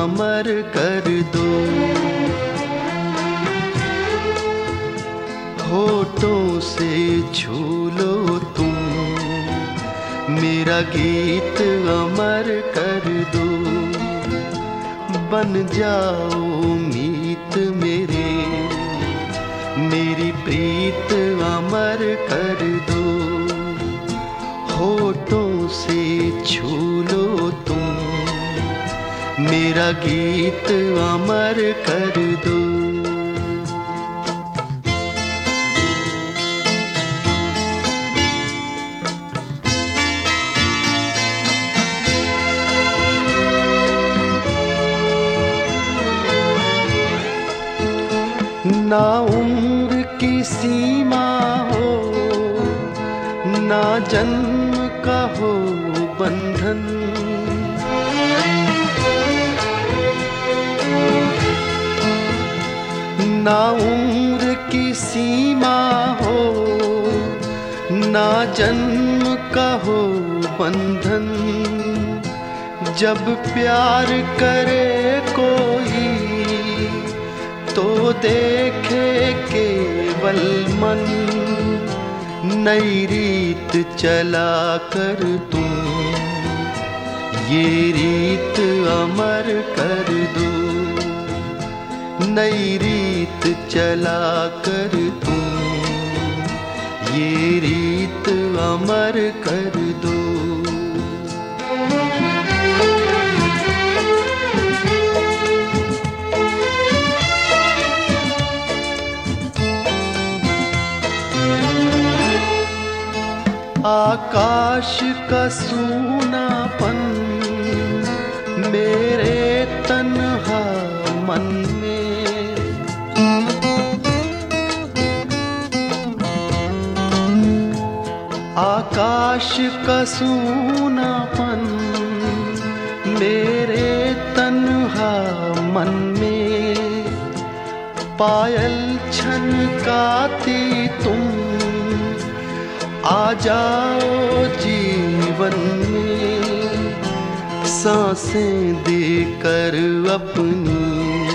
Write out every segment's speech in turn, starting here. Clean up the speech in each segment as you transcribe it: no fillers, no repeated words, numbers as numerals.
अमर कर दो। होठों से छू लो तुम, मेरा गीत अमर कर दो। बन जाओ मीत मेरे, मेरी प्रीत अमर कर दो। होठों से छू लो तुम, मेरा गीत अमर कर दो। ना उम्र की सीमा हो, ना जन्म का हो बंधन। ना उम्र की सीमा हो, ना जन्म का हो बंधन। जब प्यार करे कोई तो देखे केवल मन। नई रीत चला कर तुम, ये रीत अमर कर दो। नई रीत चला कर तुम, ये रीत अमर कर दो। आकाश का सूनापन मेरे तन्हा मन में, आकाश का सूनापन मेरे तन्हा मन में। पायल छनकाती तुम, आ जाओ जीवन में। सांसें देकर अपनी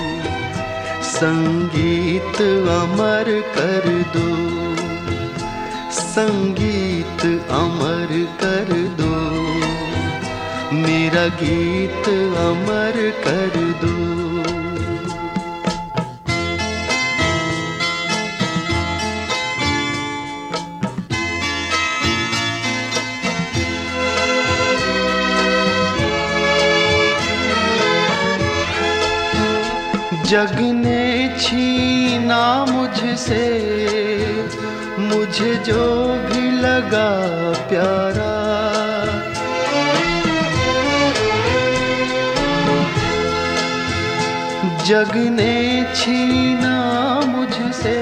संगीत अमर कर दो। संगीत अमर कर दो, मेरा गीत अमर कर दो। जग ने छीना मुझसे, मुझे जो भी लगा प्यारा। जग ने छीना मुझसे,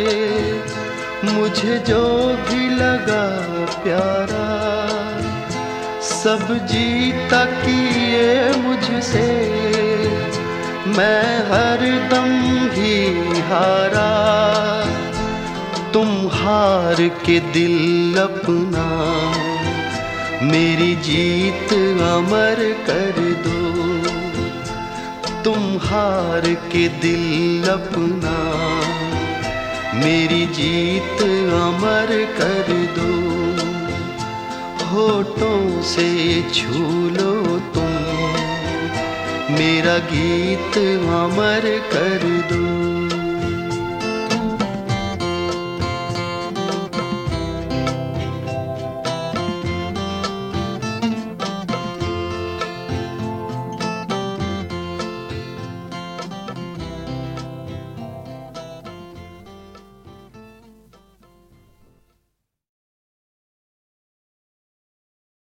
मुझे जो भी लगा प्यारा। सब जीता किए मुझसे, मैं हरदम ही हारा। तुम हार के दिल अपना, मेरी जीत अमर कर दो। तुम हार के दिल अपना, मेरी जीत अमर कर दो। होठों से छू लो तुम, मेरा गीत अमर कर दो।